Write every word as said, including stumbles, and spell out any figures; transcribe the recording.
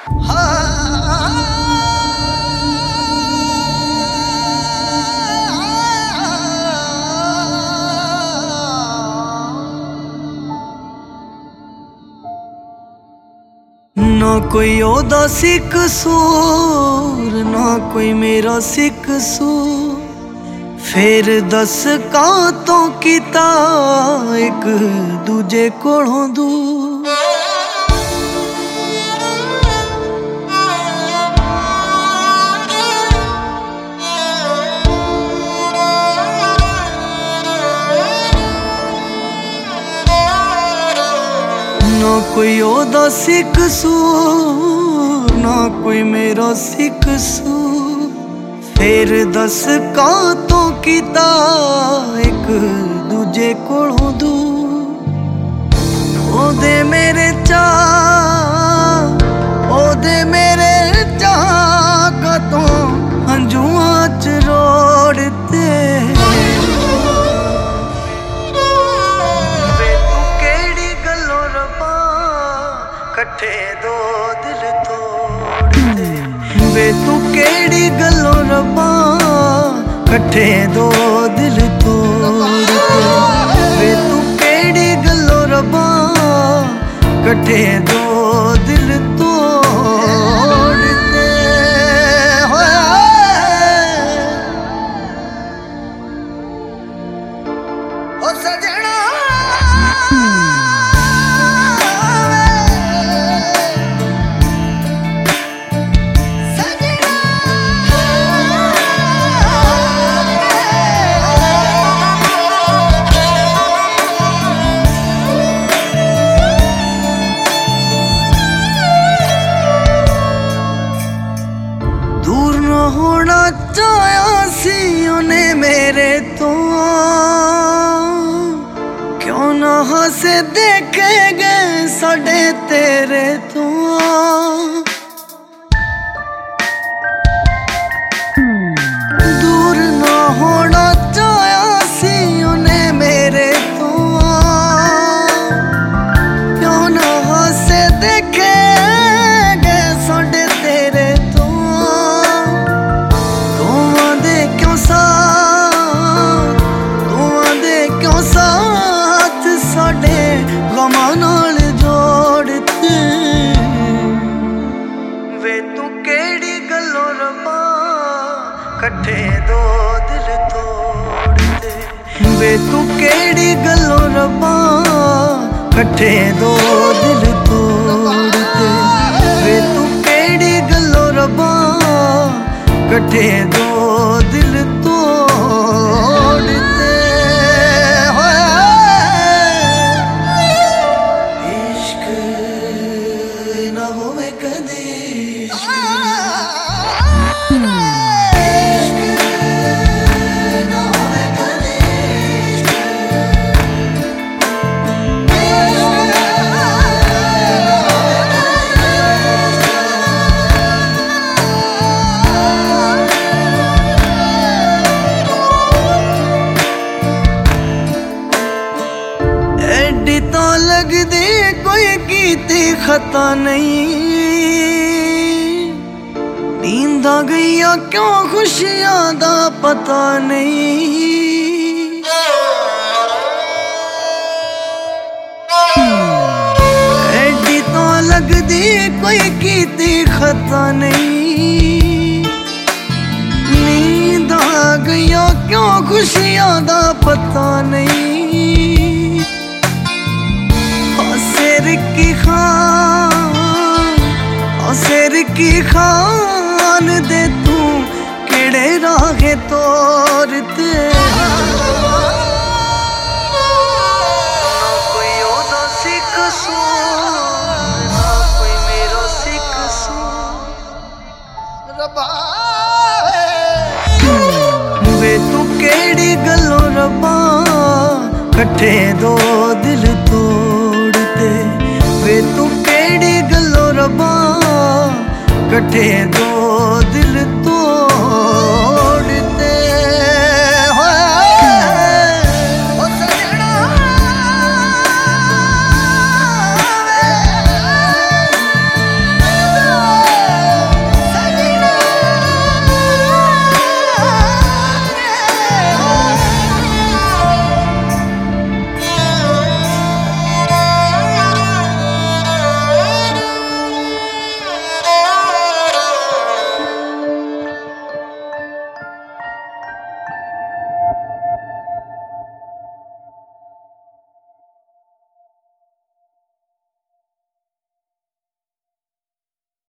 ना कोई ओदा सी कसूर ना कोई मेरा सी कसूर, फिर दस कां तो कीता एक दूजे कोलों दूर। ना कोई ओदा सी कसूर ना कोई मेरा सी कसूर, फिर दस कां तो कीता एक दूजे कोलों दूर। ओदे मेरे चा ओदे मेरे चा कतों हंजुआं च रोड़ते, कट्ठे दो दिल तोड़ते। वे तू केड़ी गल्लों रब्बा कट्ठे दो दिल तोड़ते। वे तू केड़ी गल्लों रब्बा कट्ठे दो दिल तोड़ते। ओ सजना होना चाहा सी उन्हें मेरे तो, क्यों ना हंसे देखे गए साडे तेरे तो। दूर ना होना चाहा सी उन्हें मेरे तो, क्यों ना हंसे देखे गए साडे तेरे तो। गमां नाल जोड़ते। वे तू केड़ी गल्लों रब्बा कट्ठे दो दिल तोड़ते। वे तू केड़ी गल्लों रब्बा कट्ठे दो दिल तोड़ते। वे तू केड़ी गल्लों रब्बा कट्ठे दो दिल तोड़ते। तो लगदी कोई कीती खता नहीं, नींदा गईया क्यों खुशियां दा पता नहीं। एडी तो लगदी कोई कीती खता नहीं, नींदा गईया क्यों खुशियां दा पता नहीं। सिर की खान सिर की खान दे तू केड़े राहे तोरते। ना कोई ओदा सी कसूर ना कोई मेरा सी कसूर रब्बा। वे तू केड़ी गल्लों रब्बा कट्ठे दो दिल तोड़ते। वे तू केड़ी गल्लों रब्बा कट्ठे दो